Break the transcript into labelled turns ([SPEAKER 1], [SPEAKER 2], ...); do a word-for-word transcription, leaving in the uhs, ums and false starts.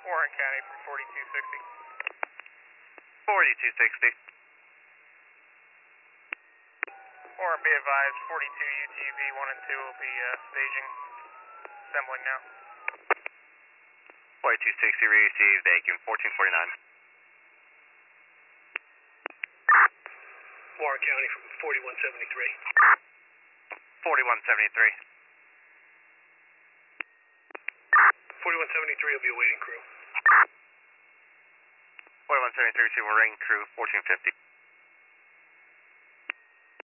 [SPEAKER 1] Warren County from forty-two sixty.
[SPEAKER 2] forty-two sixty.
[SPEAKER 1] Warren, be advised, forty-two U T V one and two will be uh, staging, assembling now.
[SPEAKER 2] forty-two sixty received, thank you. fourteen forty-nine.
[SPEAKER 3] Warren County from forty-one seventy-three.
[SPEAKER 2] forty-one seventy-three.
[SPEAKER 3] forty-one seventy-three will be a waiting crew.
[SPEAKER 2] forty-one seventy-three, receive a ring crew, fourteen fifty.